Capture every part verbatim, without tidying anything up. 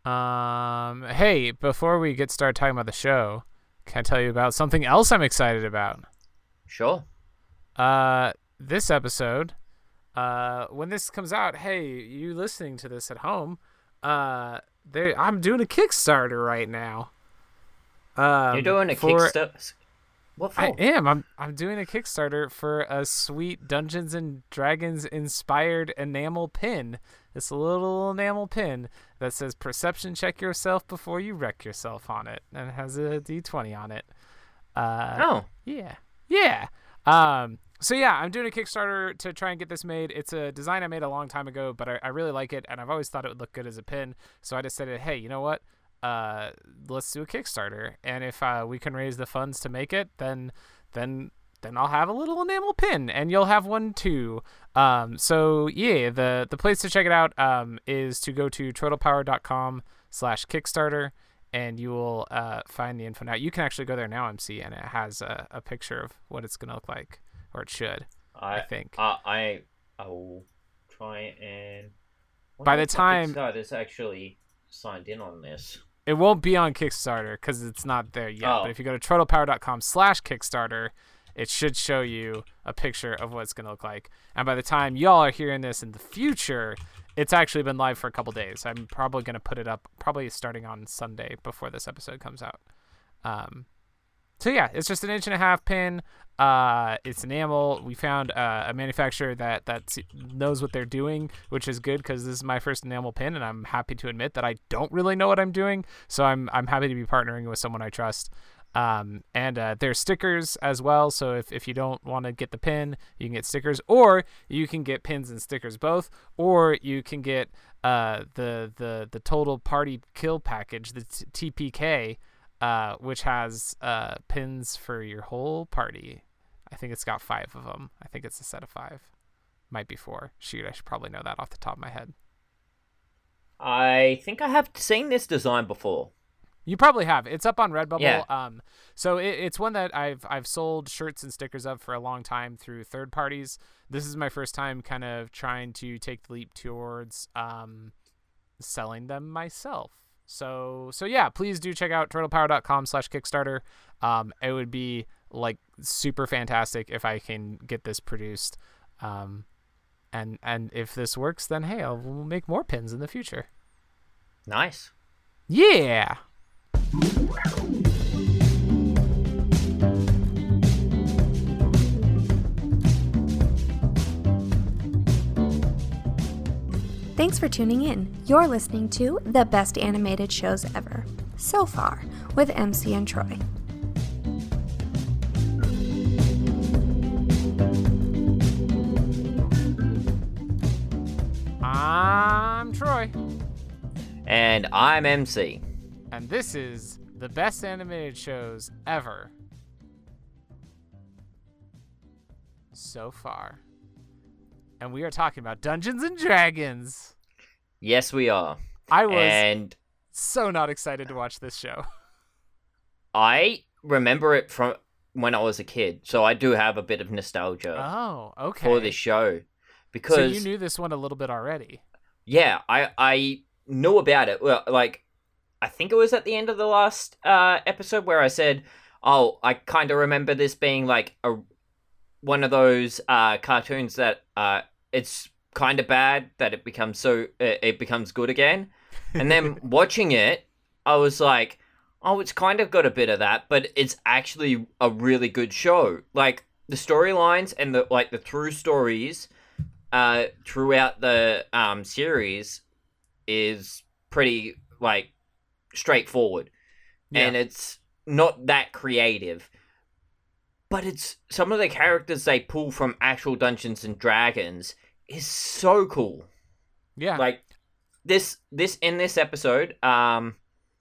Um, hey, before we get started talking about the show, can I tell you about something else I'm excited about? Sure. Uh, this episode, uh, when this comes out, hey, you listening to this at home, uh, there, I'm doing a Kickstarter right now. Um, You're doing a for, Kickstarter? What for? I am. I'm. I'm doing a Kickstarter for a sweet Dungeons and Dragons inspired enamel pin. It's a little enamel pin that says "Perception check yourself before you wreck yourself" on it, and it has a D twenty on it. Uh, oh. Yeah. Yeah. Um. So yeah, I'm doing a Kickstarter to try and get this made. It's a design I made a long time ago, but I, I really like it, and I've always thought it would look good as a pin. So I decided, hey, you know what? Uh, let's do a Kickstarter, and if uh, we can raise the funds to make it, then then then I'll have a little enamel pin, and you'll have one too. Um, so yeah, the the place to check it out um, is to go to turtlepower dot com slash Kickstarter, and you will uh, find the info. Now you can actually go there now, M C, and it has a, a picture of what it's gonna look like, or it should. I, I think. Uh, I I will try and. By the time Kickstarter's actually signed in on this. It won't be on Kickstarter because it's not there yet. Oh. But if you go to turtlepower dot com slash Kickstarter, it should show you a picture of what it's going to look like. And by the time y'all are hearing this in the future, it's actually been live for a couple days. I'm probably going to put it up probably starting on Sunday before this episode comes out. Um, so yeah, it's just an inch and a half pin. Uh, it's enamel. We found uh, a manufacturer that that knows what they're doing, which is good because this is my first enamel pin, and I'm happy to admit that I don't really know what I'm doing. So I'm I'm happy to be partnering with someone I trust. Um, and uh, there's stickers as well. So if, if you don't want to get the pin, you can get stickers, or you can get pins and stickers both, or you can get uh the the the total party kill package, the t- T P K. Uh, which has uh, pins for your whole party. I think it's got five of them. I think it's a set of five. Might be four. Shoot, I should probably know that off the top of my head. I think I have seen this design before. You probably have. It's up on Redbubble. Yeah. Um, so it, it's one that I've I've sold shirts and stickers of for a long time through third parties. This is my first time kind of trying to take the leap towards um, selling them myself. So, so yeah, please do check out turtlepower dot com slash Kickstarter. Um, it would be like super fantastic if I can get this produced. Um, and, and if this works, then hey, I'll we'll make more pins in the future. Nice. Yeah. Thanks for tuning in. You're listening to the best animated shows ever, so far, with M C and Troy. I'm Troy. And I'm M C. And this is the best animated shows ever. So far. And we are talking about Dungeons and Dragons. Yes, we are. I was and so not excited to watch this show. I remember it from when I was a kid, so I do have a bit of nostalgia Oh, okay. for this show. Because so you knew this one a little bit already. Yeah, I I knew about it. Well, like I think it was at the end of the last uh, episode where I said, "Oh, I kind of remember this being like a one of those uh, cartoons that uh, it's kind of bad that it becomes so uh, it becomes good again." And then watching it, I was like, "Oh, it's kind of got a bit of that, but it's actually a really good show." Like the storylines and the like the true stories uh, throughout the um, series is pretty like straightforward, yeah. And it's not that creative. But it's some of the characters they pull from actual Dungeons and Dragons is so cool. Yeah. Like this this in this episode, um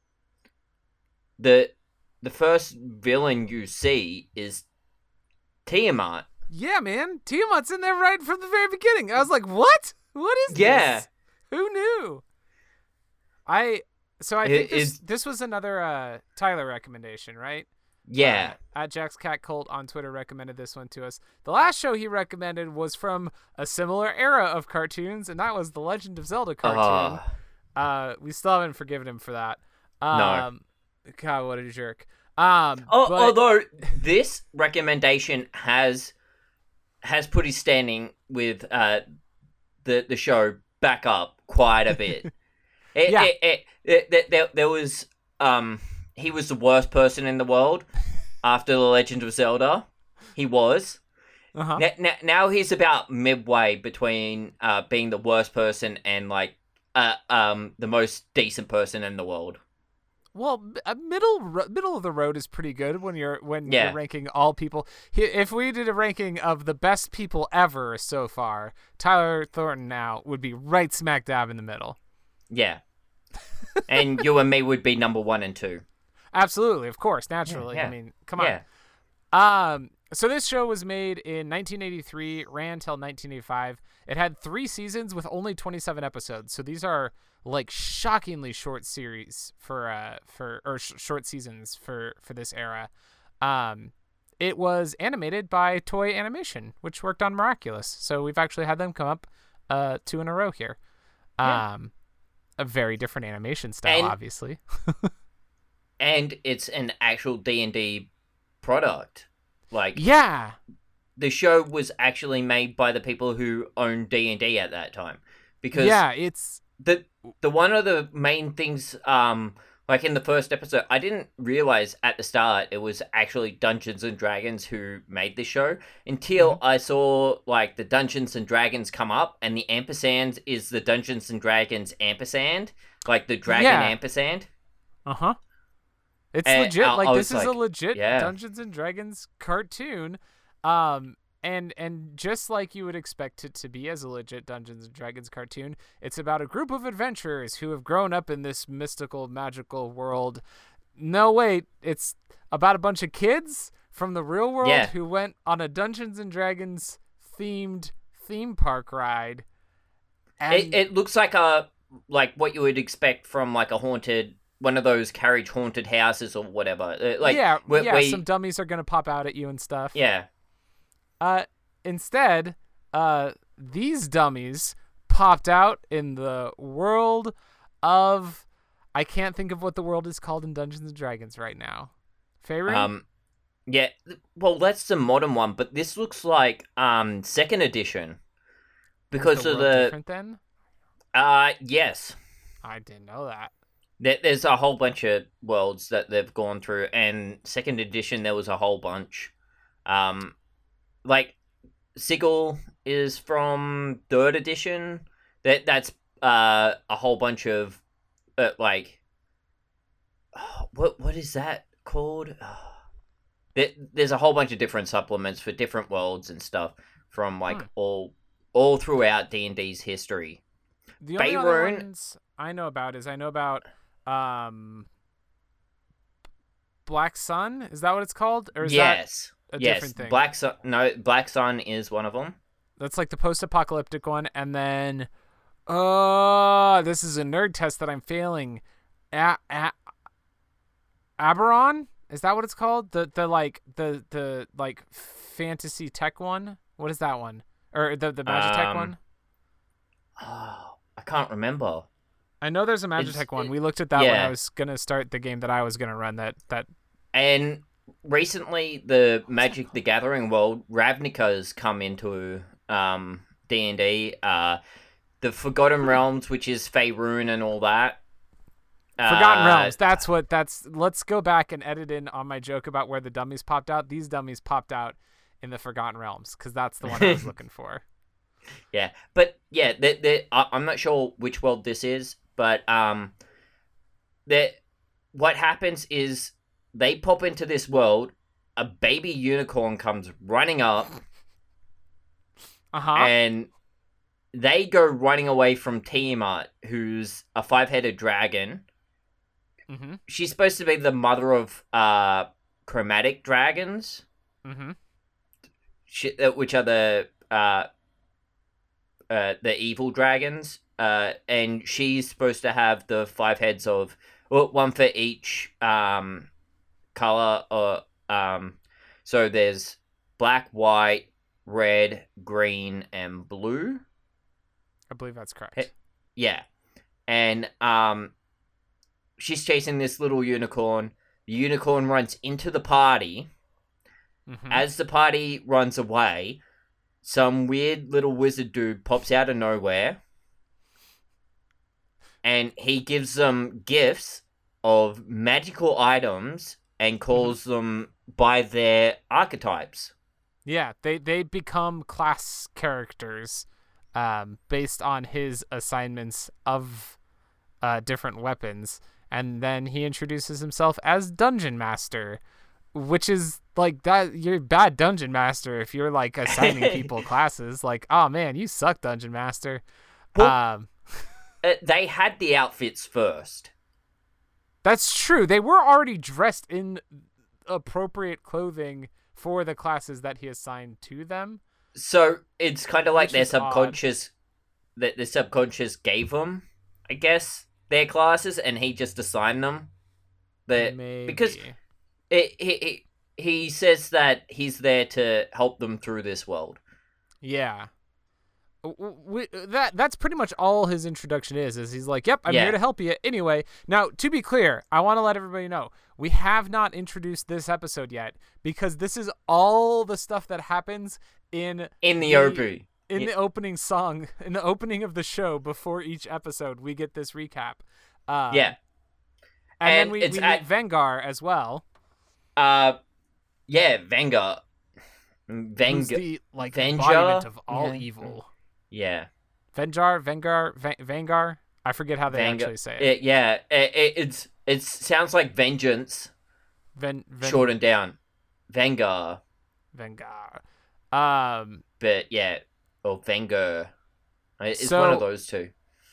the the first villain you see is Tiamat. Yeah, man. Tiamat's in there right from the very beginning. I was like, "What? What is yeah. this? Who knew?" I so I It think this is- this was another uh, Tyler recommendation, right? Yeah. Uh, at Jack's Cat Cult on Twitter recommended this one to us. The last show he recommended was from a similar era of cartoons, and that was the Legend of Zelda cartoon. Uh, Uh, we still haven't forgiven him for that. Um, No. God, what a jerk. Um, oh, but... Although this recommendation has has put his standing with uh the the show back up quite a bit. it, yeah. It, it, it, it, there, there was um he was the worst person in the world after The Legend of Zelda. He was. Uh-huh. Now, now, now he's about midway between uh, being the worst person and like uh, um the most decent person in the world. Well, a middle middle of the road is pretty good when you're when Yeah. you're ranking all people. If we did a ranking of the best people ever so far, Tyler Thornton now would be right smack dab in the middle. Yeah. And you and me would be number one and two. Absolutely, of course, naturally. Yeah, yeah. I mean, come on. Yeah. Um, so this show was made in nineteen eighty-three, ran till nineteen eighty-five. It had three seasons with only twenty-seven episodes. So these are like shockingly short series for uh for or sh- short seasons for for this era. Um, it was animated by Toei Animation, which worked on Miraculous. So we've actually had them come up uh two in a row here. Yeah. Um, a very different animation style, And- obviously. And it's an actual D and D product. Like Yeah. the show was actually made by the people who owned D and D at that time. Because Yeah, it's the the one of the main things um like in the first episode, I didn't realize at the start it was actually Dungeons and Dragons who made this show until Mm-hmm. I saw like the Dungeons and Dragons come up and the ampersand is the Dungeons and Dragons ampersand, like the dragon Yeah. ampersand. uh-huh. It's And legit. I- like I this is was a like, legit yeah. Dungeons and Dragons cartoon. Um and and just like you would expect it to be as a legit Dungeons and Dragons cartoon, it's about a group of adventurers who have grown up in this mystical, magical world. No, wait, it's about a bunch of kids from the real world Yeah. who went on a Dungeons and Dragons themed theme park ride. And It it looks like a like what you would expect from like a haunted one of those carriage haunted houses or whatever. Uh, Like yeah, where, yeah, where- some dummies are gonna pop out at you and stuff. yeah. Uh, instead, uh, these dummies popped out in the world of. I can't think of what the world is called in Dungeons and Dragons right now. Faerun? Um, yeah. Well, that's the modern one, but this looks like um second edition Is because the of world the different then? uh yes. I didn't know that. There, there's a whole bunch of worlds that they've gone through, and second edition there was a whole bunch. Um, like Sigil is from third edition. That that's uh a whole bunch of uh, like what what is that called? There, there's a whole bunch of different supplements for different worlds and stuff from like Hmm. all all throughout D and D's history. The only other Faerun- ones I know about is I know about um, Black Sun. Is that what it's called, or is yes, that a yes. different thing? Black Sun. No, Black Sun is one of them. That's like the post-apocalyptic one, and then, uh, this is a nerd test that I'm failing. A- A- Aberon? Is that what it's called? The the like the the like fantasy tech one? What is that one? Or the the Magitech Um, one? Oh, I can't remember. I know there's a it's- Magitech one. it- We looked at that when yeah. I was gonna start the game that I was gonna run. That that And recently, the Magic the Gathering world, Ravnica's come into um D and D. Uh, the Forgotten Realms, which is Faerun and all that. Forgotten Uh, Realms. That's what. That's. Let's go back and edit in on my joke about where the dummies popped out. These dummies popped out in the Forgotten Realms because that's the one I was looking for. Yeah, but yeah, they they I- I'm not sure which world this is, but um, that what happens is they pop into this world, a baby unicorn comes running up, Uh huh. and they go running away from Tiamat, who's a five-headed dragon. Mm-hmm. She's supposed to be the mother of uh chromatic dragons, Mm-hmm. shi- uh, which are the uh, uh the evil dragons. Uh, and she's supposed to have the five heads of well, one for each um color. Or um, so there's black, white, red, green, and blue. I believe that's correct. Hey. Yeah. and um, she's chasing this little unicorn. The unicorn runs into the party. Mm-hmm. As the party runs away, some weird little wizard dude pops out of nowhere, and he gives them gifts of magical items and calls mm-hmm. them by their archetypes. Yeah, they, they become class characters um, based on his assignments of uh, different weapons. And then he introduces himself as Dungeon Master, which is like that. You're a bad Dungeon Master if you're like assigning people classes. Like, oh man, you suck, Dungeon Master. Well, um, uh, they had the outfits first. That's true. They were already dressed in appropriate clothing for the classes that he assigned to them. So it's kind of like Which their is subconscious, that the subconscious gave them, I guess, their classes, and he just assigned them. The Maybe. Because it, he he he says that he's there to help them through this world. Yeah. We, that that's pretty much all his introduction is. Is he's like, "Yep, I'm Yeah. here to help you." Anyway, now to be clear, I want to let everybody know we have not introduced this episode yet because this is all the stuff that happens in In the, the O P. in Yeah. the opening song, in the opening of the show. Before each episode, we get this recap. Um, Yeah. and, And then we, it's we at- meet Vengar as well. Uh, yeah, Vengar. Who's Vengar. the like Venjar? embodiment of all Yeah. evil. Yeah. Venjar, Vengar, Van- Vangar. I forget how they Vengar. actually say it. It, yeah, it, it, it's it sounds like vengeance Ven, Ven- shortened down. Vengar. Vengar. Um. But yeah, or Vengar. It's So- one of those two.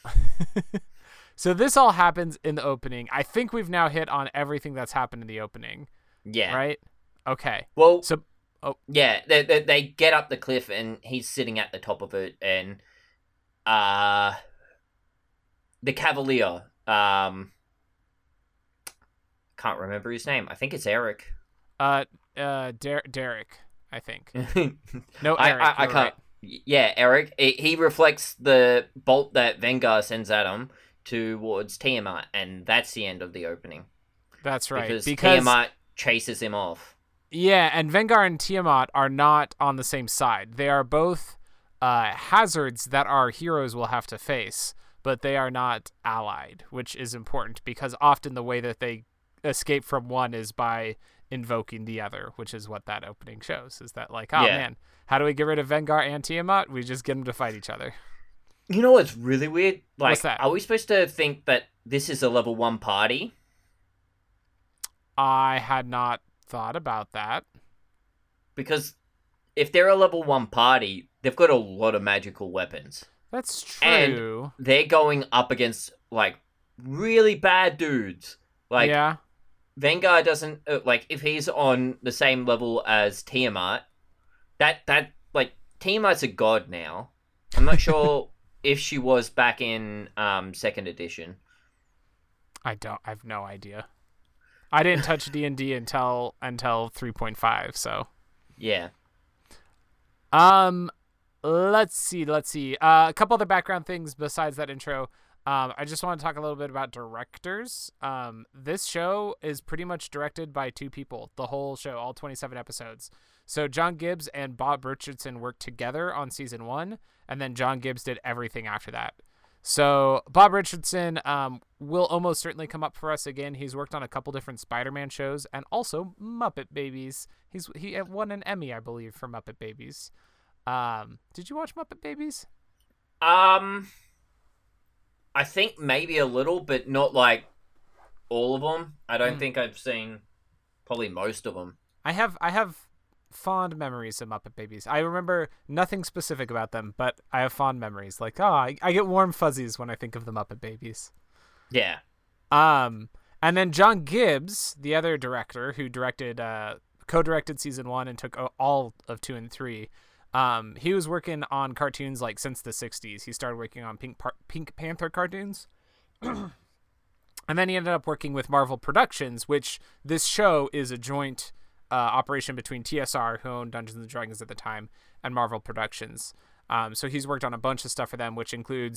So this all happens in the opening. I think we've now hit on everything that's happened in the opening, Yeah. right? Okay. Well, So yeah, they, they they get up the cliff and he's sitting at the top of it, and uh, the Cavalier, um, can't remember his name. I think it's Eric. uh uh Der- Derek, I think. I No, Eric. I, I you're can't. right. Yeah, Eric. He he reflects the bolt that Vengar sends at him towards Tiamat, and that's the end of the opening. That's right. Because, Because Tiamat chases him off. yeah, and Vengar and Tiamat are not on the same side. They are both uh, hazards that our heroes will have to face, but they are not allied, which is important because often the way that they escape from one is by invoking the other, which is what that opening shows. Is that like, oh Yeah. man, how do we get rid of Vengar and Tiamat? We just get them to fight each other. You know what's really weird? Like, What's that? are we supposed to think that this is a level one party? I had not thought about that. Because if they're a level one party, they've got a lot of magical weapons. That's And- true. They're going up against, like, really bad dudes. Like, yeah. Vengar doesn't, uh, like, if he's on the same level as Tiamat, that, that, like, Tiamat's a god now. I'm not sure if she was back in um, second edition. I don't. I have no idea. I didn't touch D and D until until three point five. So, Yeah. um, let's see. Let's see. Uh, a couple other background things besides that intro. Um, I just want to talk a little bit about directors. Um, this show is pretty much directed by two people. The whole show, all twenty-seven episodes. So John Gibbs and Bob Richardson worked together on season one, and then John Gibbs did everything after that. So Bob Richardson um, will almost certainly come up for us again. He's worked on a couple different Spider-Man shows and also Muppet Babies. He's he won an Emmy, I believe, for Muppet Babies. Um, did you watch Muppet Babies? Um, I think maybe a little, but not like all of them. I don't Mm. think I've seen probably most of them. I have I have fond memories of Muppet Babies. I remember nothing specific about them, but I have fond memories. Like, oh, I, I get warm fuzzies when I think of the Muppet Babies. Yeah. Um, and then John Gibbs, the other director who directed, uh, co-directed season one and took all of two and three. Um, he was working on cartoons like since the sixties. He started working on Pink Par- Pink Panther cartoons. And then he ended up working with Marvel Productions, which this show is a joint uh, operation between T S R, who owned Dungeons and Dragons at the time, and Marvel Productions. Um, so he's worked on a bunch of stuff for them, which includes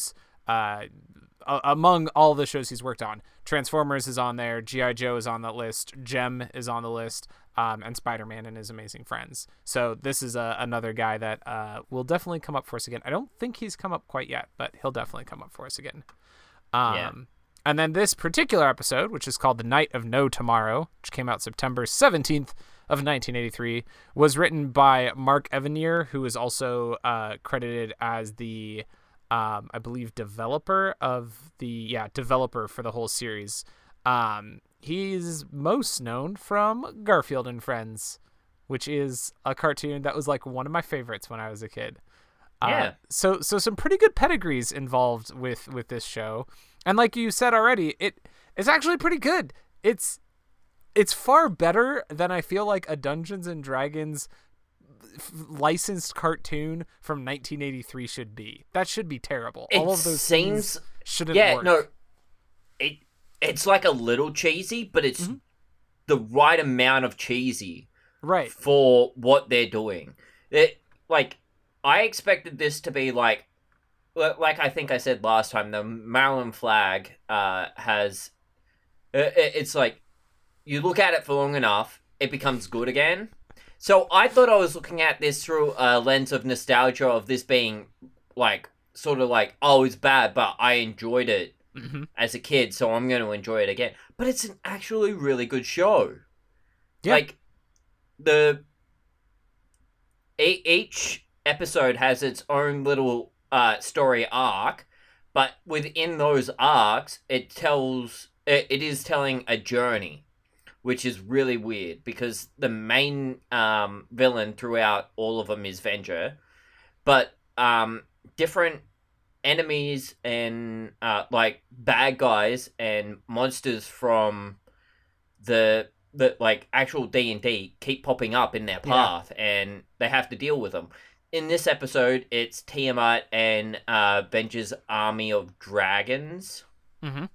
uh, a- among all the shows he's worked on. Transformers is on there, G I. Joe is on that list, Gem is on the list, um, and Spider-Man and His Amazing Friends. So this is a, another guy that uh, will definitely come up for us again. I don't think he's come up quite yet, but he'll definitely come up for us again. Um, Yeah. And then this particular episode, which is called The Night of No Tomorrow, which came out September seventeenth of nineteen eighty-three, was written by Mark Evanier, who is also uh, credited as the, um, I believe, developer of the, yeah, developer for the whole series. Um, he's most known from Garfield and Friends, which is a cartoon that was like one of my favorites when I was a kid. Yeah. Uh, so so some pretty good pedigrees involved with with this show, and like you said already, it it's actually pretty good. It's it's far better than I feel like a Dungeons and Dragons f- licensed cartoon from nineteen eighty-three should be. That should be terrible. It All of those seems things shouldn't yeah work. no, it it's like a little cheesy, but it's Mm-hmm. the right amount of cheesy Right. for what they're doing. It like I expected this to be like li- like I think I said last time. The Maryland flag uh, has it, it's like you look at it for long enough, it becomes good again. So I thought I was looking at this through a lens of nostalgia of this being like sort of like, oh, it's bad, but I enjoyed it Mm-hmm. as a kid, so I'm going to enjoy it again. But it's an actually really good show. Yeah. Like the e- each episode has its own little uh, story arc, but within those arcs, it tells it, it is telling a journey, which is really weird because the main um, villain throughout all of them is Venger, but um, different enemies and uh, like bad guys and monsters from the the like actual D and D keep popping up in their path, yeah. and they have to deal with them. In this episode, it's Tiamat and uh, Venger's army of dragons. Mm-hmm.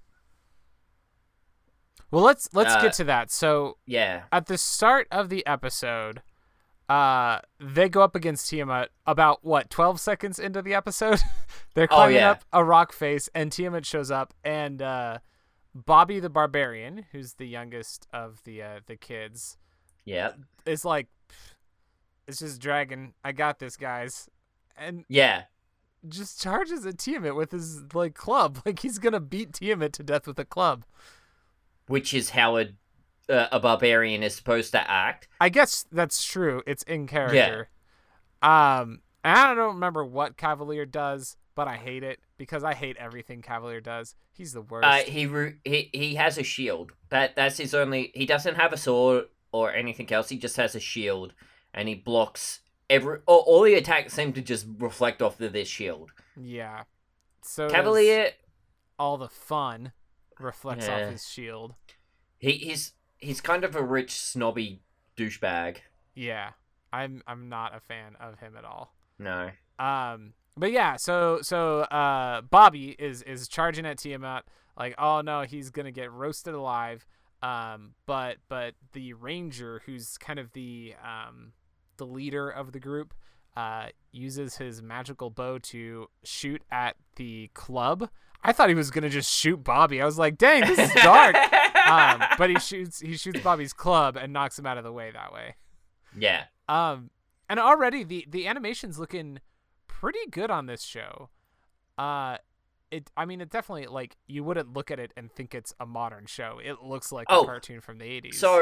Well, let's let's Uh, get to that. So Yeah. at the start of the episode, uh, they go up against Tiamat about, what, twelve seconds into the episode? They're Oh, climbing yeah. up a rock face, and Tiamat shows up, and uh, Bobby the Barbarian, who's the youngest of the uh, the kids, Yeah. is like, "Pfft, it's just dragon. I got this, guys. And Yeah. just charges at Tiamat with his, like, club. Like, he's going to beat Tiamat to death with a club. Which is how a, uh, a barbarian is supposed to act. I guess that's true. It's in character. Um, and I don't remember what Cavalier does, but I hate it because I hate everything Cavalier does. He's the worst. Uh, he, ru- he he has a shield. That That's his only... He doesn't have a sword or anything else. He just has a shield. And he blocks every... All, all the attacks seem to just reflect off of this shield. Yeah. So does Cavalier... all the fun reflects Yeah. off his shield. He, he's he's kind of a rich, snobby douchebag. Yeah. I'm I'm not a fan of him at all. No. Um, but yeah, so so uh, Bobby is is charging at Tiamat, like, oh no, he's gonna get roasted alive. Um, but but the ranger, who's kind of the um the leader of the group, uh, uses his magical bow to shoot at the club. I thought he was gonna just shoot Bobby. I was like, dang, this is dark. um, but he shoots he shoots Bobby's club and knocks him out of the way that way. Yeah. Um, and already the, the animation's looking pretty good on this show. Uh, it, I mean, it definitely, like, you wouldn't look at it and think it's a modern show. It looks like Oh, a cartoon from the eighties. So,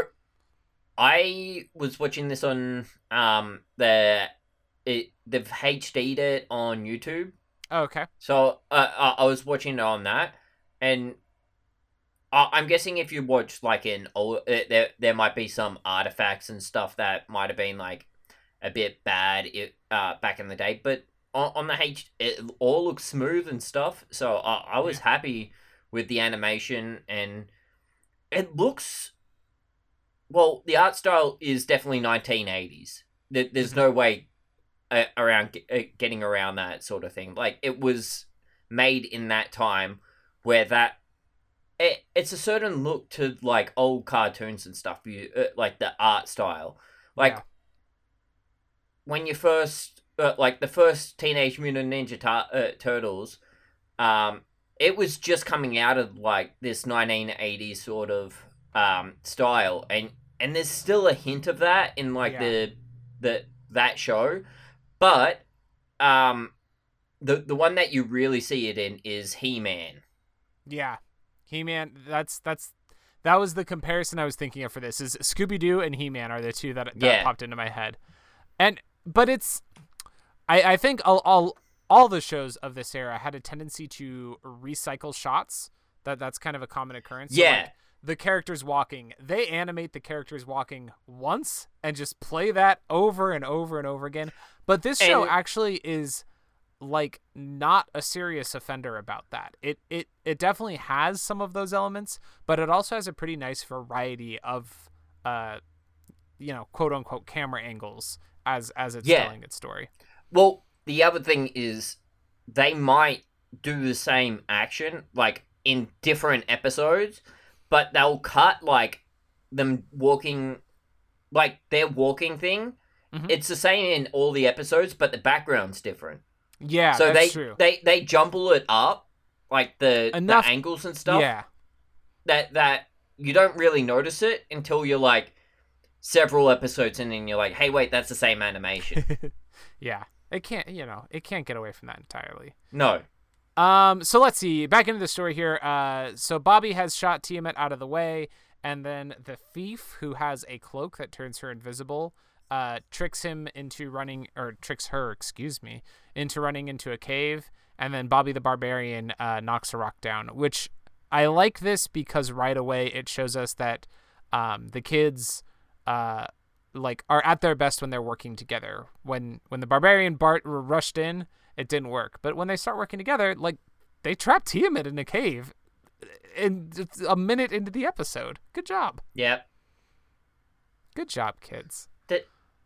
I was watching this on, um, the, it, they've H D'd it on YouTube. Oh, okay. So, uh, I I was watching it on that, and I- I'm guessing if you watch, like, in old, uh, there, there might be some artifacts and stuff that might have been, like, a bit bad it, uh, back in the day, but on, on the H, it all looks smooth and stuff, so I, I was Yeah. happy with the animation, and it looks, well, the art style is definitely nineteen eighties. There, there's no way uh, around uh, getting around that sort of thing. Like, it was made in that time where that, it, it's a certain look to, like, old cartoons and stuff, you uh, like the art style. Like, Yeah. when you first, uh, like, the first Teenage Mutant Ninja Tur- uh, Turtles, um, it was just coming out of like this nineteen eighties sort of um, style, and and there's still a hint of that in like Yeah. the the that show, but um, the the one that you really see it in is He-Man. Yeah, He-Man. That's that's that was the comparison I was thinking of for this. Is Scooby-Doo and He-Man are the two that, that Yeah. popped into my head, and but it's, I I think all all all the shows of this era had a tendency to recycle shots. That that's kind of a common occurrence. So, Yeah. like, the characters walking, they animate the characters walking once and just play that over and over and over again. But this show And- actually is like not a serious offender about that. It it it definitely has some of those elements, but it also has a pretty nice variety of uh you know, quote unquote camera angles as as it's Yeah. telling its story. Well, the other thing is they might do the same action like in different episodes, but they'll cut like them walking, like their walking thing. Mhm. It's the same in all the episodes, but the background's different. Yeah, so that's they true. they they jumble it up, like the, Enough- the angles and stuff. Yeah. That that you don't really notice it until you're like several episodes in, and you're like, hey, wait, that's the same animation. Yeah. It can't, you know, it can't get away from that entirely. No. Um, so let's see. Back into the story here. Uh, so Bobby has shot Tiamat out of the way, and then the thief, who has a cloak that turns her invisible, uh, tricks him into running, or tricks her, excuse me, into running into a cave, and then Bobby the Barbarian uh, knocks a rock down, which I like this because right away it shows us that um, the kids uh, like are at their best when they're working together. When when the Barbarian Bart r- rushed in, it didn't work. But when they start working together, like, they trap Tiamat in a cave in it's a minute into the episode. Good job. Yep. Good job, kids. That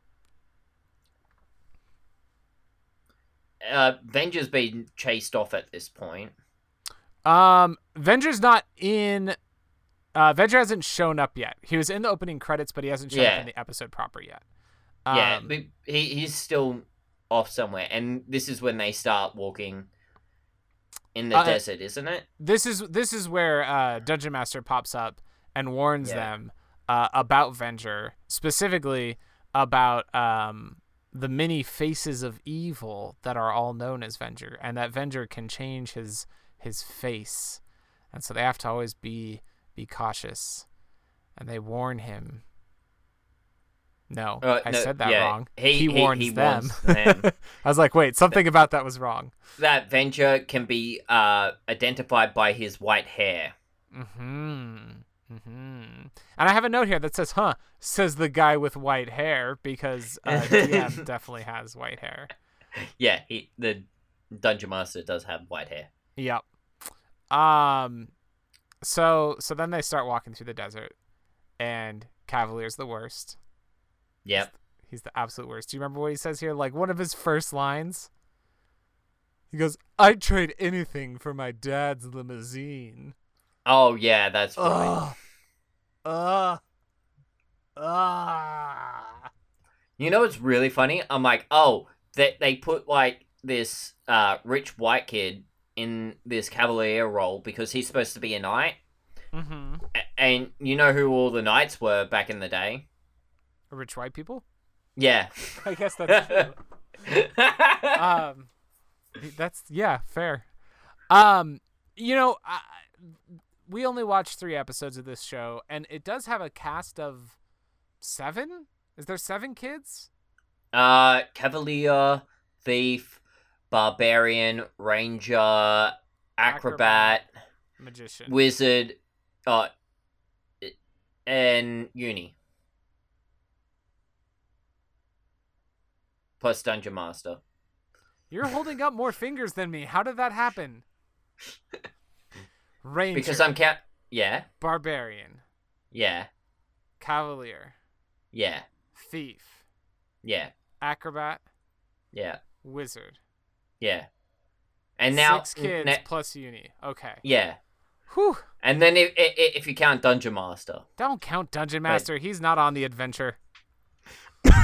uh, Venger's been chased off at this point. Um, Venger's not in... Uh, Venger hasn't shown up yet. He was in the opening credits, but he hasn't shown Yeah. up in the episode proper yet. yeah, Um, but he he's still off somewhere, and this is when they start walking in the Uh, desert, isn't it? This is this is where uh, Dungeon Master pops up and warns Yeah. them uh, about Venger, specifically about um, the many faces of evil that are all known as Venger, and that Venger can change his his face, and so they have to always be be cautious, and they warn him. No, Uh, I no, said that yeah, wrong. he- he- warns he them. warns them. I was like, wait, something about that was wrong. That Venger can be uh, identified by his white hair. Mm-hmm. Mm-hmm. And I have a note here that says, huh, says the guy with white hair, because uh, D M definitely has white hair. Yeah, he the Dungeon Master does have white hair. Yep. Um, so so then they start walking through the desert, and Cavalier's the worst. Yep. He's the absolute worst. Do you remember what he says here? Like, one of his first lines? He goes, I'd trade anything for my dad's limousine. Oh yeah, that's right. Ugh. Ugh. Ugh. You know what's really funny? I'm like, oh, they they put like this uh rich white kid in this Cavalier role because he's supposed to be a knight. Mm-hmm. A- And you know who all the knights were back in the day? Rich white people? Yeah. I guess that's true. um, that's, yeah, fair. Um, you know, I, we only watched three episodes of this show, and it does have a cast of seven? Is there seven kids? uh, Cavalier, Thief, Barbarian, Ranger, Acrobat, Magician. Wizard, uh, and Uni. Plus Dungeon Master. You're holding up more fingers than me. How did that happen? Ranger. Because I'm count. Yeah, Barbarian. yeah, Cavalier. yeah, Thief. yeah, Acrobat. yeah, Wizard. yeah. And now, Six kids ne- plus uni. Okay. yeah. Whew. And then if, if if you count Dungeon Master, Don't count Dungeon Master. He's not on the adventure.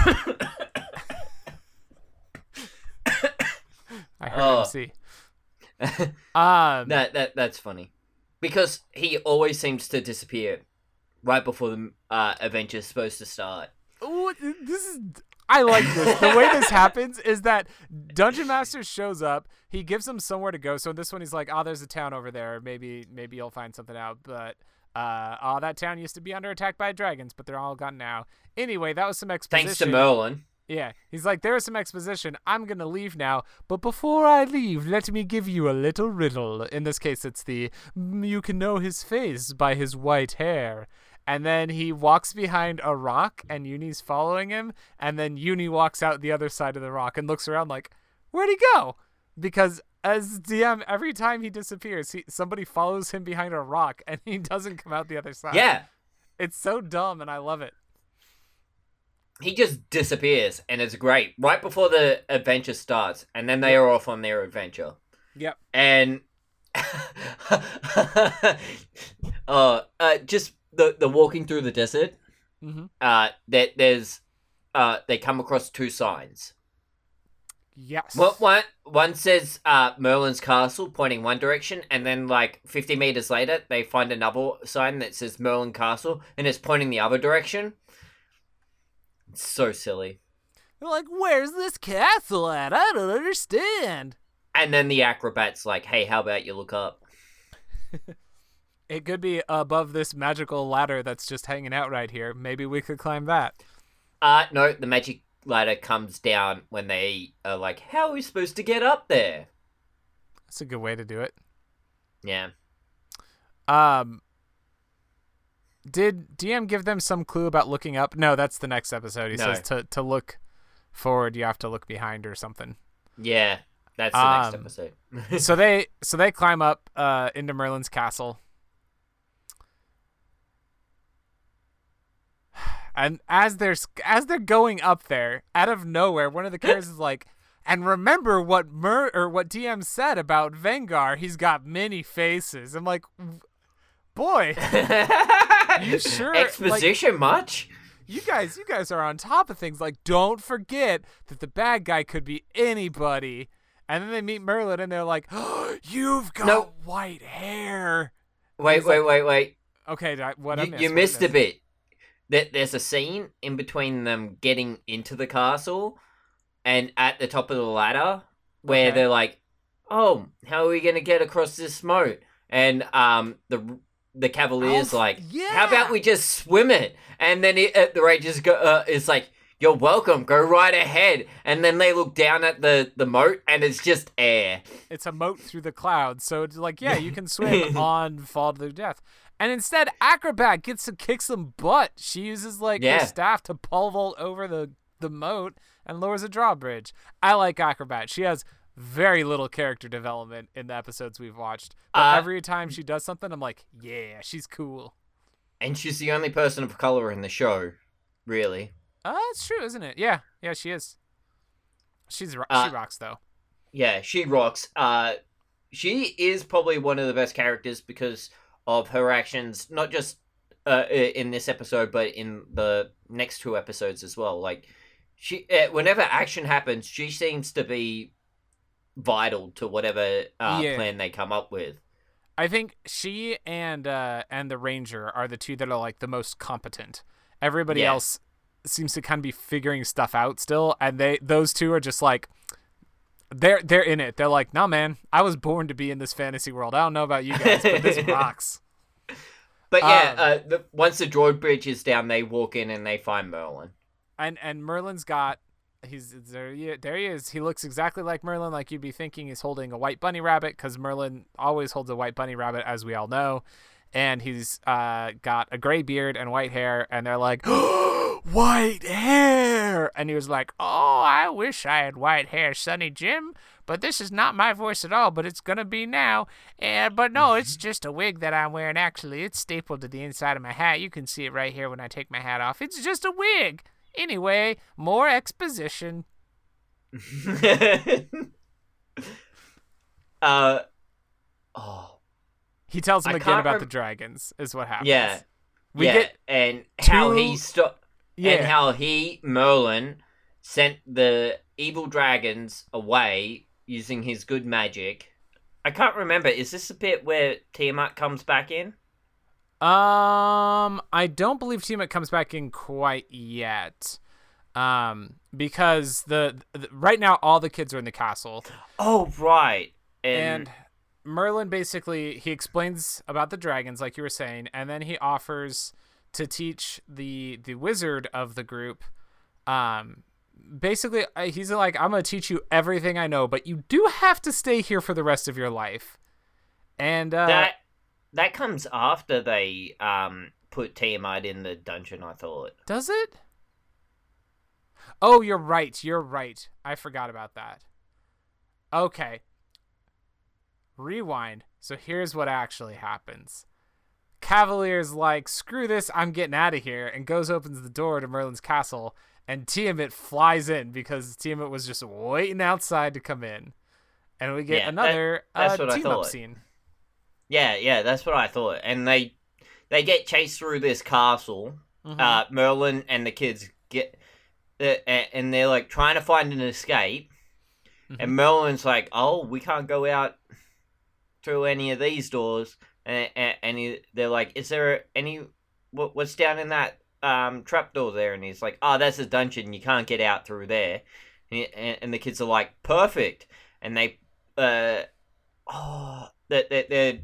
I heard Oh. M C. Um, that that that's funny because he always seems to disappear right before the uh, adventure's supposed to start. ooh, this is. I like this. The way this happens is that Dungeon Master shows up. He gives him somewhere to go. So in this one, he's like, "Oh, there's a town over there. Maybe, maybe you'll find something out." But uh, oh, that town used to be under attack by dragons, but they're all gone now. Anyway, that was some exposition. Thanks to Merlin. Yeah, he's like, there is some exposition. I'm gonna leave now, but before I leave, let me give you a little riddle. In this case, it's the you can know his face by his white hair. And then he walks behind a rock, and Uni's following him. And then Uni walks out the other side of the rock and looks around like, where'd he go? Because as D M, every time he disappears, he, somebody follows him behind a rock, and he doesn't come out the other side. Yeah. It's so dumb, and I love it. He just disappears, and it's great. Right before the adventure starts, and then they are off on their adventure. Yep. And uh, uh, just the the walking through the desert. Mm-hmm. Uh, that there's uh, they come across two signs. Yes. Well, one one says uh, Merlin's castle, pointing one direction, and then like fifty meters later, they find another sign that says Merlin Castle, and it's pointing the other direction. It's so silly. They're like, where's this castle at? I don't understand. And then the acrobat's like, hey, how about you look up? It could be above this magical ladder that's just hanging out right here. Maybe we could climb that. Uh, no, the magic ladder comes down when they are like, how are we supposed to get up there? That's a good way to do it. Yeah. Um, did D M give them some clue about looking up? No, that's the next episode. He No. says to, to look forward, you have to look behind or something. Yeah, that's the next Um, episode. so they so they climb up uh, into Merlin's castle. And as they're as they're going up there, out of nowhere, one of the characters is like, "And remember what Mer or what D M said about Vengar? He's got many faces." I'm like, "Boy, you sure?" Exposition like, much? You guys, you guys are on top of things. Like, don't forget that the bad guy could be anybody. And then they meet Merlin, and they're like, oh, "You've got No. white hair." Wait, He's wait, like- wait, wait. Okay, I- what I You, missed? you what I missed a missed? bit. There- There's a scene in between them getting into the castle and at the top of the ladder where Okay. they're like, "Oh, how are we gonna get across this moat?" And um, the the Cavalier's Oh, like, yeah. "How about we just swim it?" And then it, uh, the Rangers go uh, is like, "You're welcome. Go right ahead." And then they look down at the the moat, and it's just air. It's a moat through the clouds, so it's like, yeah, you can swim on Fall to Death. And instead, Acrobat gets to kick some butt. She uses like Yeah. her staff to pole vault over the the moat and lowers a drawbridge. I like Acrobat. She has very little character development in the episodes we've watched, but Uh, every time she does something, I'm like, yeah, she's cool. And she's the only person of color in the show, really. Uh, it's true, isn't it? Yeah, yeah, she is. She's ro- Uh, she rocks though. Yeah, she rocks. Uh, she is probably one of the best characters because of her actions, not just uh, in this episode, but in the next two episodes as well. Like, she, uh, whenever action happens, she seems to be vital to whatever uh, Yeah. plan they come up with. I think she and uh, and the Ranger are the two that are like the most competent. Everybody Yeah. else seems to kind of be figuring stuff out still, and they those two are just like they're they're in it. They're like, no man, I was born to be in this fantasy world. I don't know about you guys, but this rocks. But yeah, Um, uh, the, once the droid bridge is down, they walk in and they find Merlin. And and Merlin's got he's there. He, there he is. He looks exactly like Merlin, like you'd be thinking. He's holding a white bunny rabbit because Merlin always holds a white bunny rabbit, as we all know. And he's uh, got a gray beard and white hair, and they're like, oh, white hair. And he was like, oh, I wish I had white hair, Sonny Jim. But this is not my voice at all, but it's going to be now. And But no, it's just a wig that I'm wearing. Actually, it's stapled to the inside of my hat. You can see it right here when I take my hat off. It's just a wig. Anyway, more exposition. uh, oh. He tells him I again can't about rem- the dragons, is what happens. Yeah. We yeah, get and how two- he sto- Yeah. and how he Merlin sent the evil dragons away using his good magic. I can't remember. Is this a bit where Tiamat comes back in? Um, I don't believe Tiamat comes back in quite yet. Um, because the, the right now all the kids are in the castle. Oh, right. And, and Merlin basically he explains about the dragons, like you were saying, and then he offers to teach the the wizard of the group. Um, basically he's like, I'm gonna teach you everything I know, but you do have to stay here for the rest of your life. And uh, that that comes after they um put Tiamat in the dungeon. I thought. Does it? Oh, you're right. You're right. I forgot about that. Okay. Rewind. So here's what actually happens. Cavalier's like, screw this, I'm getting out of here, and goes opens the door to Merlin's castle, and Tiamat flies in because Tiamat was just waiting outside to come in. And we get yeah, another that, uh, team-up scene. Yeah, yeah, that's what I thought. And they they get chased through this castle. Mm-hmm. Uh, Merlin and the kids get... Uh, and they're like trying to find an escape, mm-hmm. and Merlin's like, "Oh, we can't go out through any of these doors." And and, and he, they're like, "Is there any what, what's down in that um trapdoor there?" And he's like, "Oh, that's a dungeon. You can't get out through there." And, he, and, and the kids are like, "Perfect!" And they uh oh that that the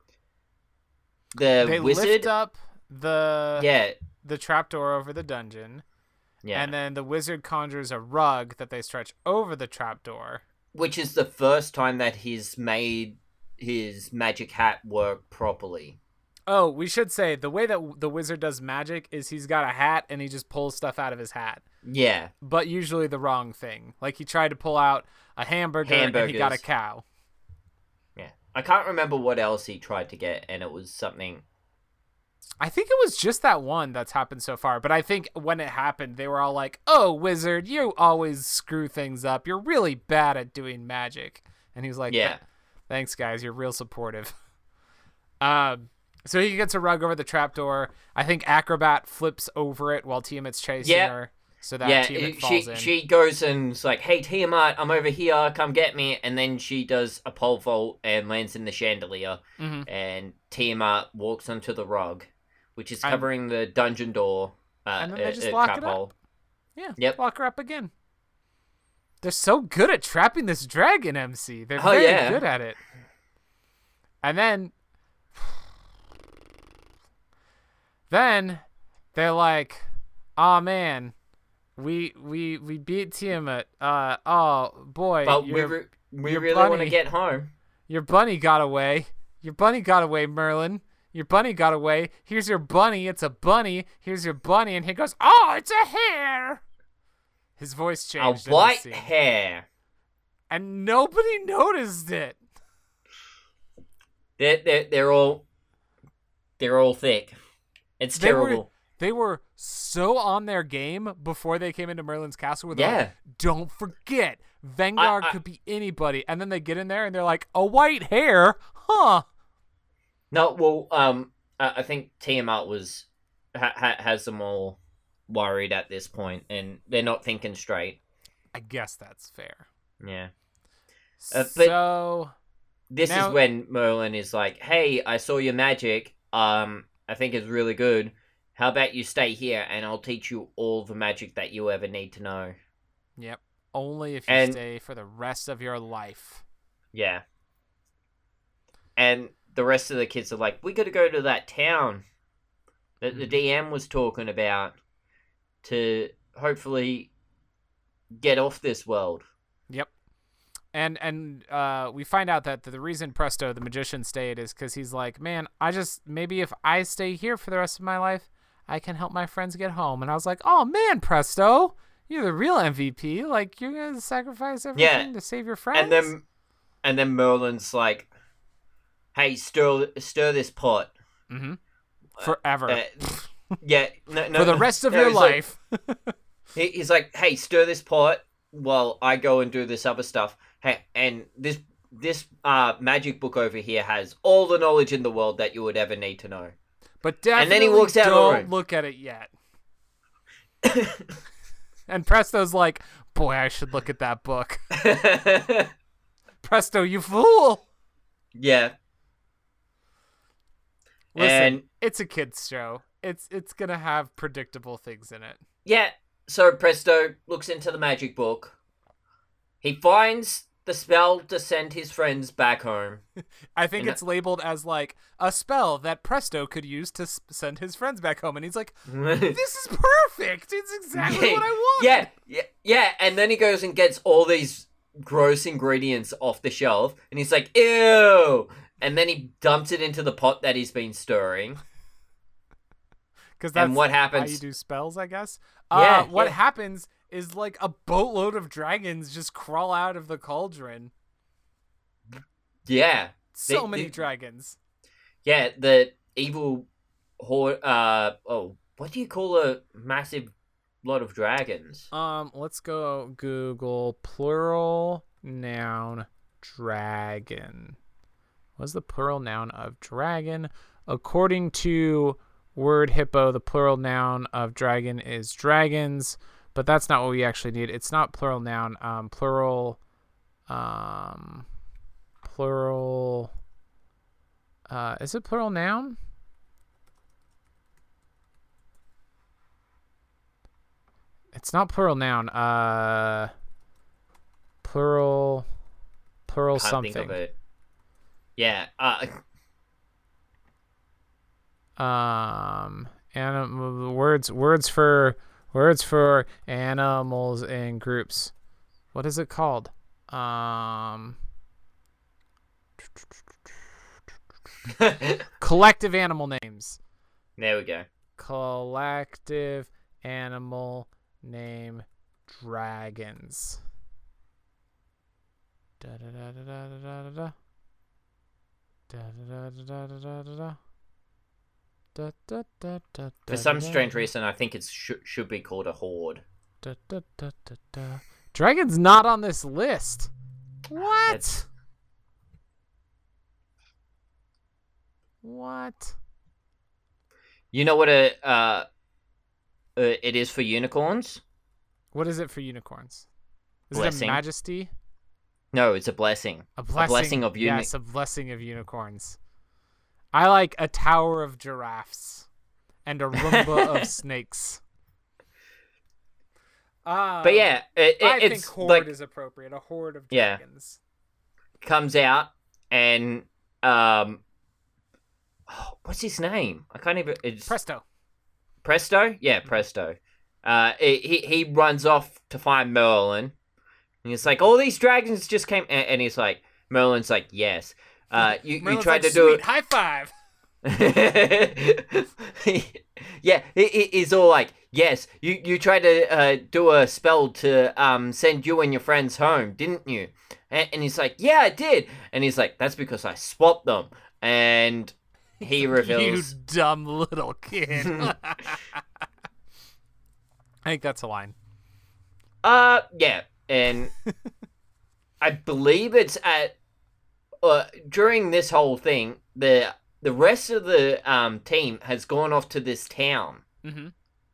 the they wizard lift up the yeah the trapdoor over the dungeon. Yeah. And then the wizard conjures a rug that they stretch over the trapdoor. Which is the first time that he's made his magic hat work properly. Oh, we should say, the way that the wizard does magic is he's got a hat and he just pulls stuff out of his hat. Yeah. But usually the wrong thing. Like he tried to pull out a hamburger and he got a cow. Yeah. I can't remember what else he tried to get, and it was something... I think it was just that one that's happened so far, but I think when it happened, they were all like, "Oh, wizard, you always screw things up. You're really bad at doing magic." And he was like, "Yeah, thanks, guys. You're real supportive." um, so he gets a rug over the trapdoor. I think Acrobat flips over it while Tiamat's chasing yeah. her, so that yeah, Tiamat she, falls in. She goes and's like, "Hey, Tiamat, I'm over here. Come get me." And then she does a pole vault and lands in the chandelier, mm-hmm. and Tiamat walks onto the rug, which is covering and, the dungeon door. Uh, and then they uh, just uh, lock trap it up. hole. Yeah, yep. lock her up again. They're so good at trapping this dragon, M C. They're oh, very yeah. good at it. And then... Then, they're like, "Oh man, we we we beat Tiamat. Uh, oh boy, but your, we, re- we your really bunny, want to get home. Your bunny got away. Your bunny got away, Merlin. Your bunny got away. Here's your bunny. It's a bunny. Here's your bunny." And he goes, "Oh, it's a hare." His voice changed. A white hare. And nobody noticed it. They're, they're, they're all they're all thick. It's they terrible. Were, they were so on their game before they came into Merlin's castle. Where yeah. Like, don't forget, Vanguard I, I, could be anybody. And then they get in there and they're like, "A white hare? Huh." No, well, um, I think Tiamat was ha- ha- has them all worried at this point, and they're not thinking straight. I guess that's fair. Yeah. Uh, but so this now... is when Merlin is like, "Hey, I saw your magic. Um, I think it's really good. How about you stay here, and I'll teach you all the magic that you ever need to know." Yep. Only if you and... stay for the rest of your life. Yeah. And the rest of the kids are like, "We got to go to that town that the D M was talking about to hopefully get off this world." Yep. And and uh, we find out that the reason Presto, the magician, stayed is because he's like, "Man, I just, maybe if I stay here for the rest of my life, I can help my friends get home." And I was like, "Oh man, Presto, you're the real M V P. Like, you're going to sacrifice everything yeah. to save your friends?" And then, and then Merlin's like, "Hey, stir stir this pot." Mm-hmm. Forever. Uh, yeah. No, no, for the rest of no, your life. Like, he, he's like, "Hey, stir this pot while I go and do this other stuff. Hey, and this this uh magic book over here has all the knowledge in the world that you would ever need to know." But definitely and then he walks out don't of the room. Look at it yet. And Presto's like, "Boy, I should look at that book." Presto, you fool! Yeah. Listen, And it's a kids show. It's it's gonna have predictable things in it. yeah, so Presto looks into the magic book. He finds the spell to send his friends back home. I think And it's labeled as like a spell that Presto could use to s- send his friends back home, and he's like, "This is perfect. It's exactly yeah, what I want." yeah, yeah, yeah. And then he goes and gets all these gross ingredients off the shelf, and he's like, "Ew!" And then he dumps it into the pot that he's been stirring. Because that's And what how you happens? do spells, I guess. Yeah, Uh, what yeah. happens is like a boatload of dragons just crawl out of the cauldron. Yeah, So They- many they- dragons. yeah. The evil horde. Uh oh, what do you call a massive lot of dragons? Um, let's go Google plural noun dragon. What's the plural noun of dragon? According to Word Hippo, the plural noun of dragon is dragons, but that's not what we actually need. It's not plural noun. Um, plural, um, plural. Uh, is it plural noun? It's not plural noun. Uh, plural, plural Can't something. think of it. Yeah. Uh, Um, anim- words words for words for animals in groups. What is it called? Um, collective animal names. there we go. Collective animal name dragons. Da da da da da da da da. Da da da da da da da da. Da, da, da, da, For da, some da, strange da, reason, I think it sh- should be called a horde. da, da, da, da, da. Dragon's not on this list. What? It's- What? You know what a uh, uh, it is for unicorns? What is it for unicorns? Is Blessing. it a majesty? No, it's a blessing. A blessing, blessing of uni- Yes, a blessing of unicorns. I like a tower of giraffes and a Roomba of snakes. Um, But yeah, it, it, I it's think horde like is appropriate. A horde of Yeah. dragons. comes out and um, oh, what's his name? I can't even. It's Presto. Presto. Yeah, Presto. Uh, it, he he runs off to find Merlin, and he's like, "All these dragons just came," and, and he's like, Merlin's like, "Yes." Uh, you, you Merlin's tried like, to do "Sweet, high five." it. yeah, he, he- he's all like, "Yes, you, you tried to uh, do a spell to um send you and your friends home, didn't you?" And, and he's like, "Yeah, I did." And he's like, "That's because I swapped them." And he reveals, You dumb little kid. I think that's a line. uh, yeah, and I believe it's at uh, during this whole thing, the the rest of the um team has gone off to this town. Mm-hmm.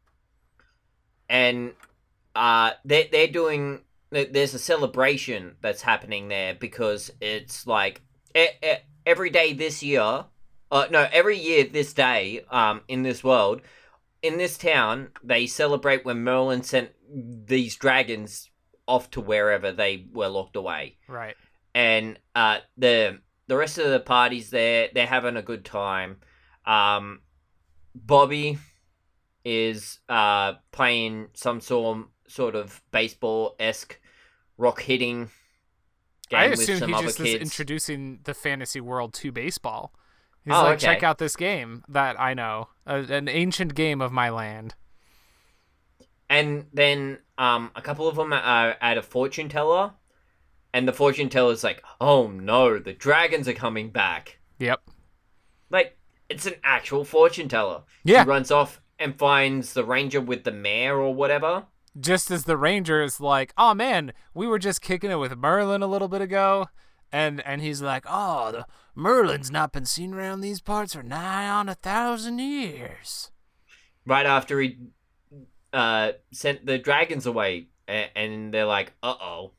And uh, they they're doing. There's a celebration that's happening there because it's like e- e- every day this year. Uh, no, every year this day. Um, in this world, in this town, they celebrate when Merlin sent these dragons off to wherever they were locked away. Right. And uh, the the rest of the party's there. They're having a good time. Um, Bobby is uh playing some sort sort of baseball esque rock hitting game I with assume some he other just is kids. introducing the fantasy world to baseball. He's Oh, like, okay. check out this game that I know, a, an ancient game of my land. And then um a couple of them are at a fortune teller, and the fortune teller's like, "Oh no, the dragons are coming back!" Yep. Like it's an actual fortune teller. Yeah. He runs off and finds the ranger with the mare or whatever. Just as the ranger is like, oh man, we were just kicking it with Merlin a little bit ago. And and he's like, oh, the Merlin's not been seen around these parts for nigh on a thousand years. Right after he uh, sent the dragons away, and, and they're like, "Uh oh."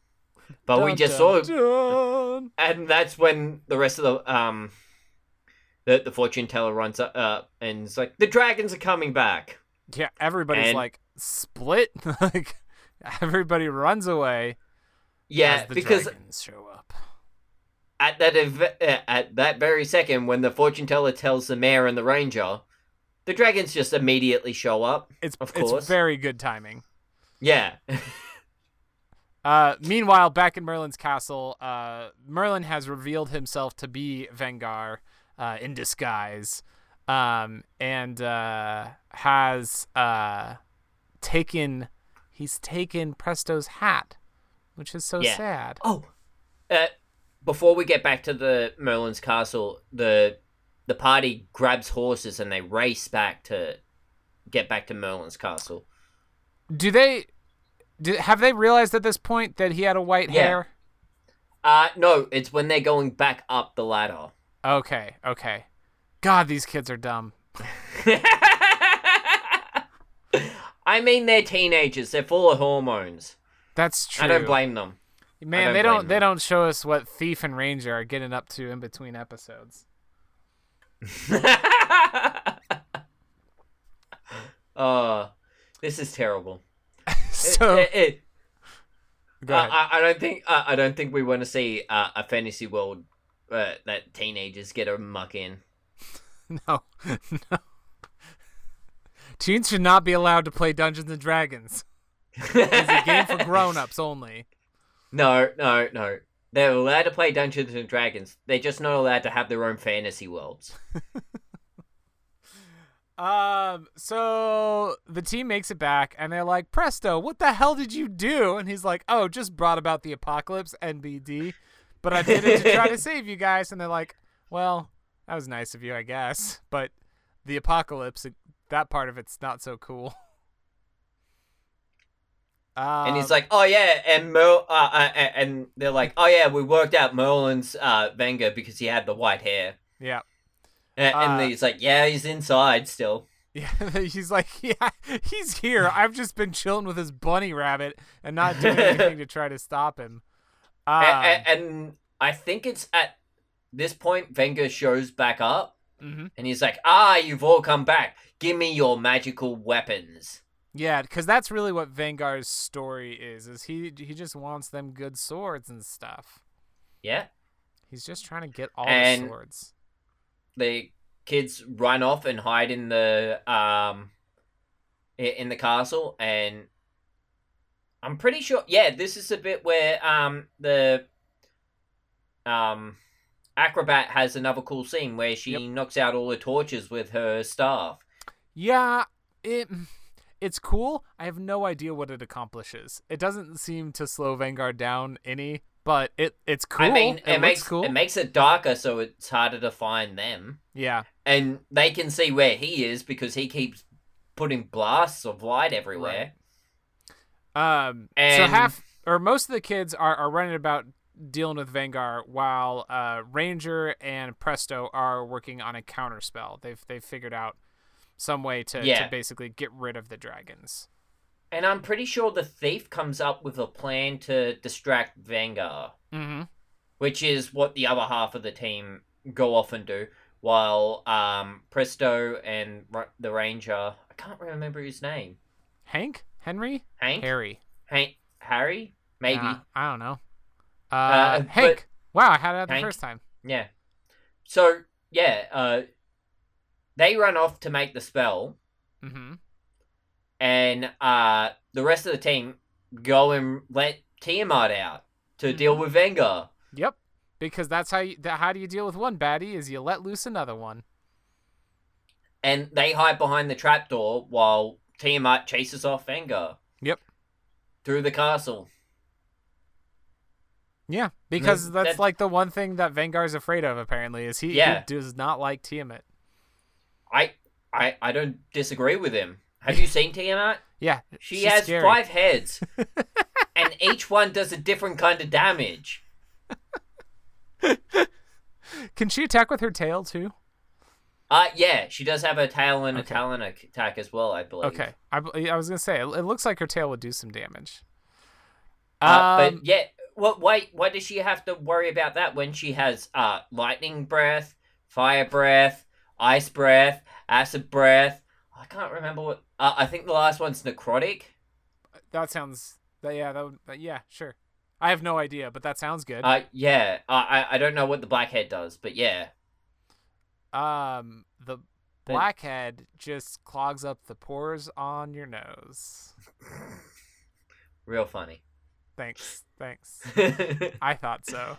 but dun, we just dun, saw, dun. and that's when the rest of the um, the the fortune teller runs up uh, and is like, the dragons are coming back. Yeah, everybody's And- like split. Like everybody runs away. Yeah, as the because dragons show up. at that ev- uh, at that very second, when the fortune teller tells the mayor and the ranger, the dragons just immediately show up. It's Of it's course. very good timing. Yeah. Uh, meanwhile, back in Merlin's castle, uh, Merlin has revealed himself to be Vengar uh, in disguise, um, and uh, has uh, taken he's taken Presto's hat, which is so Yeah. sad. Oh, uh, before we get back to the Merlin's castle, the the party grabs horses and they race back to get back to Merlin's castle. Do they? Do, have they realized at this point that he had a white Yeah. hair? Uh, no, it's when they're going back up the ladder. Okay, okay. God, these kids are dumb. I mean, they're teenagers. They're full of hormones. That's true. I don't blame them. Man, don't they blame don't they them. don't show us what Thief and Ranger are getting up to in between episodes. Oh, this is terrible. So It- it- go Uh, ahead. I, I don't think uh, I don't think we want to see uh, a fantasy world uh, that teenagers get a muck in. No, no. Teens should not be allowed to play Dungeons and Dragons. It's a game for grown-ups only. No, no, no. They're allowed to play Dungeons and Dragons. They're just not allowed to have their own fantasy worlds. Um, so the team makes it back, and they're like, "Presto, what the hell did you do?" And he's like, "Oh, just brought about the apocalypse, N B D. But I did it to try to save you guys." And they're like, "Well, that was nice of you, I guess. But the apocalypse, that part of it's not so cool." Um, And he's like, "Oh yeah," and Mer- uh, uh, and they're like, "Oh yeah, we worked out Merlin's uh, Venga because he had the white hair." "Yeah." And, and Uh, he's like, "Yeah, he's inside still." Yeah, he's like, yeah, he's here. I've just been chilling with his bunny rabbit and not doing anything to try to stop him. Um, and, and I think it's at this point Venga shows back up, mhm. and he's like, "Ah, you've all come back. Give me your magical weapons." Yeah, because that's really what Vanguard's story is. Is he he just wants them good swords and stuff. Yeah. He's just trying to get all And- the swords. The kids run off and hide in the um i- in the castle, and I'm pretty sure yeah this is the bit where um the um acrobat has another cool scene where she Yep. knocks out all the torches with her staff. Yeah, it it's cool. I have no idea what it accomplishes. It doesn't seem to slow Vanguard down any, but it it's cool. I mean, it, it, looks makes cool. it makes it darker, so it's harder to find them, yeah. and they can see where he is because he keeps putting blasts of light everywhere. Um, so And- half or most of the kids are, are running about dealing with Vanguard, while uh, Ranger and Presto are working on a counter spell. They've they've figured out some way to, Yeah. to basically get rid of the dragons. And I'm pretty sure the thief comes up with a plan to distract Vanguard, Mm-hmm. which is what the other half of the team go off and do, while um, Presto and R- the Ranger, I can't remember his name. Hank, Henry, Hank? Harry, Hank? Harry? Maybe. Uh, I don't know. Uh, Uh, but- Hank. Wow, I had it the Hank? first time. Yeah. So, yeah, uh, they run off to make the spell, Mm-hmm. and uh, the rest of the team go and let Tiamat out to deal with Vanguard. Yep. Because that's how you. That, how do you deal with one baddie? Is you let loose another one. And they hide behind the trapdoor while Tiamat chases off Vanguard. Yep. Through the castle. Yeah, because No, that's that's- like the one thing that Vanguard's afraid of. Apparently, is he, Yeah. he does not like Tiamat. I, I I don't disagree with him. Have you seen Tiamat? Yeah, She she's has scary. five heads. And each one does a different kind of damage. Can she attack with her tail too? Uh, yeah, she does have a tail and a Okay. talon attack as well, I believe. Okay, I, bel- I was gonna say it, it looks like her tail would do some damage. Uh, Um, but yeah, what? Why? Why does she have to worry about that when she has uh lightning breath, fire breath, ice breath, acid breath? I can't remember what. Uh, I think the last one's necrotic. That sounds. That, yeah. That. Would, yeah. Sure. I have no idea, but that sounds good. Uh, yeah. Uh, I I don't know what the blackhead does, but yeah. Um, the blackhead just clogs up the pores on your nose. Real funny. Thanks. Thanks. I thought so.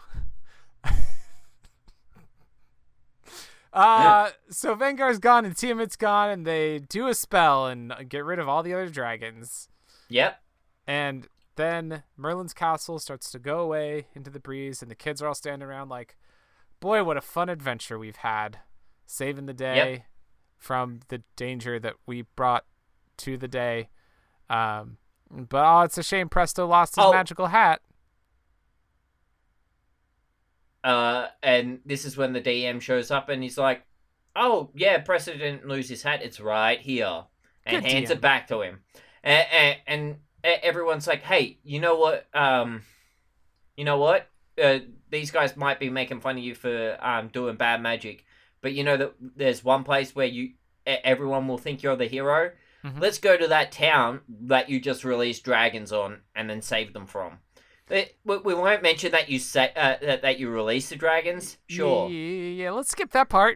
uh, so Vengar's gone and Tiamat's gone, and they do a spell and get rid of all the other dragons. Yep. And then Merlin's castle starts to go away into the breeze, and the kids are all standing around like, boy, what a fun adventure we've had. Saving the day Yep. from the danger that we brought to the day. Um, but oh, it's a shame Presto lost his Oh. magical hat. Uh, and this is when the D M shows up and he's like, "Oh yeah, Presto didn't lose his hat. It's right here," and Good hands D M. it back to him. And, and and everyone's like, "Hey, you know what? Um, you know what? Uh, these guys might be making fun of you for um doing bad magic, but you know that there's one place where you e- everyone will think you're the hero. Mhm. Let's go to that town that you just released dragons on, and then save them from." It, we, we won't mention that you say uh, that, that you release the dragons. Sure. Yeah, yeah, let's skip that part.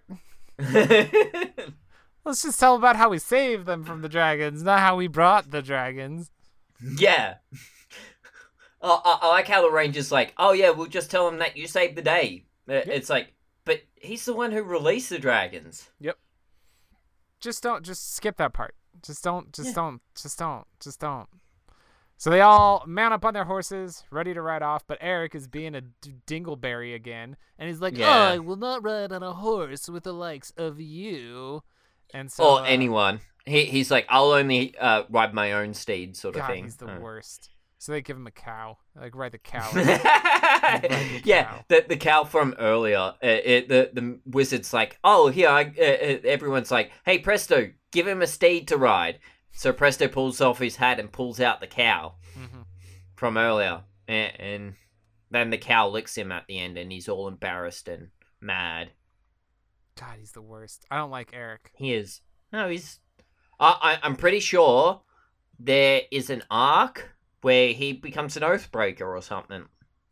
Let's just tell about how we saved them from the dragons, not how we brought the dragons. Yeah. I, I, I like how the ranger's like, "Oh yeah, we'll just tell him that you saved the day." Uh, It's like, but he's the one who released the dragons. Yep. Just don't, just skip that part. Just don't, just Yeah. don't, just don't, just don't. So they all mount up on their horses, ready to ride off, but Eric is being a d- dingleberry again, and he's like, Yeah. "Oh, I will not ride on a horse with the likes of you." And so, or uh, anyone. He he's like, "I'll only uh, ride my own steed," sort of God, thing. he's the Uh. worst. So they give him a cow, like ride the cow. Yeah, cow. the the cow from earlier. Uh, it, the the wizard's like, "Oh, here." I, uh, uh, everyone's like, "Hey, Presto, give him a steed to ride." So Presto pulls off his hat and pulls out the cow hmm from earlier, and, and then the cow licks him at the end, and he's all embarrassed and mad. God, he's the worst. I don't like Eric. He is. No, he's. I, I I'm pretty sure there is an arc where he becomes an oathbreaker or something,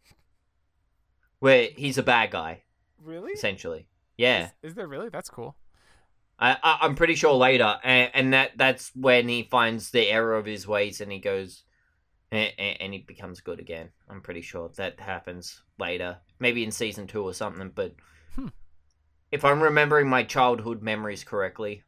where he's a bad guy Really? essentially. Yeah. Is, is there really? That's cool. I, I, I'm pretty sure later, and, and that that's when he finds the error of his ways, and he goes, and, and he becomes good again. I'm pretty sure that happens later, maybe in season two or something. But Hmm. if I'm remembering my childhood memories correctly,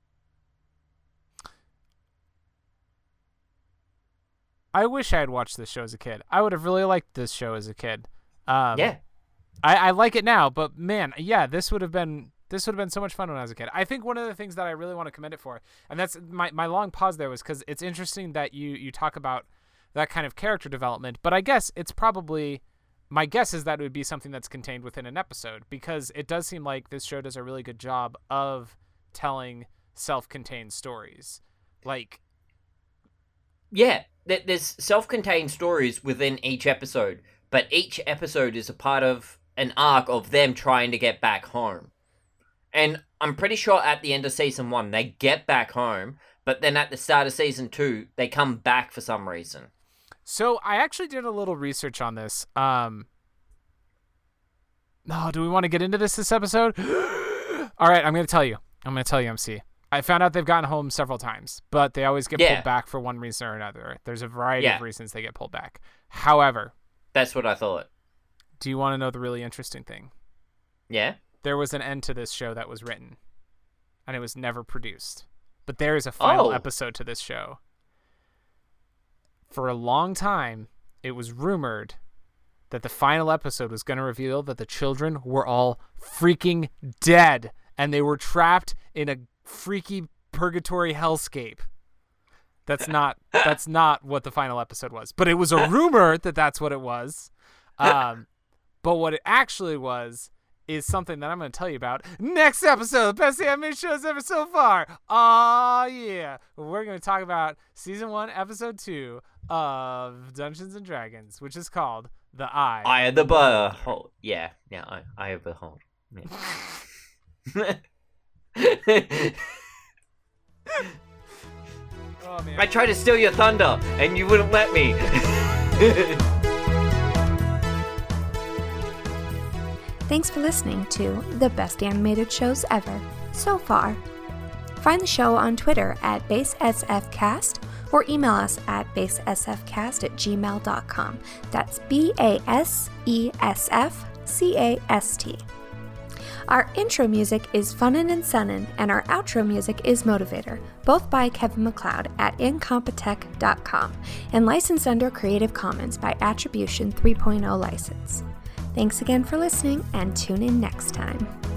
I wish I had watched this show as a kid. I would have really liked this show as a kid. Um, yeah, I, I like it now, but man, yeah, this would have been this would have been so much fun when I was a kid. I think one of the things that I really want to commend it for, and that's my, my long pause there, was because it's interesting that you you talk about that kind of character development. But I guess it's probably, my guess is that it would be something that's contained within an episode, because it does seem like this show does a really good job of telling self-contained stories. Like, yeah. th- There's self-contained stories within each episode, but each episode is a part of an arc of them trying to get back home. And I'm pretty sure at the end of season one, they get back home, but then at the start of season two, they come back for some reason. so I actually did a little research on this. Um, no, do we want to get into this this episode? All right, I'm going to tell you. I'm going to tell you, M C. I found out they've gotten home several times, but they always get Yeah. pulled back for one reason or another. There's a variety Yeah. of reasons they get pulled back. However, That's what I thought. do you want to know the really interesting thing? Yeah? There was an end to this show that was written, and it was never produced. But there is a final Oh. episode to this show. For a long time, it was rumored that the final episode was going to reveal that the children were all freaking dead, and they were trapped in a freaky purgatory hellscape. That's not that's not what the final episode was, but it was a rumor that that's what it was. Um, but what it actually was is something that I'm going to tell you about next episode. Best animated shows ever so far. Aw, yeah. We're going to talk about season one, episode two of Dungeons and Dragons, which is called The Eye. Eye of the Behold. Yeah, yeah, Eye, Eye of the Behold. Yeah. Oh, man. I tried to steal your thunder, and you wouldn't let me. Thanks for listening to the best animated shows ever so far. Find the show on Twitter at BaseSFcast or email us at basesfcast at gmail dot com. That's B A S E S F C A S T. Our intro music is Funnin' and Sunnin', and our outro music is Motivator, both by Kevin MacLeod at incompetech dot com, and licensed under Creative Commons by Attribution three point oh license. Thanks again for listening, and tune in next time.